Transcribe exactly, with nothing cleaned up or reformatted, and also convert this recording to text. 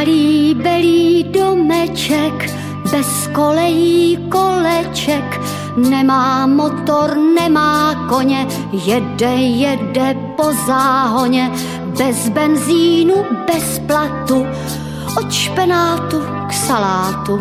Malý belý domeček, bez kolejí koleček, nemá motor, nemá koně, jede, jede po záhoně, bez benzínu, bez platu, od špenátu k salátu.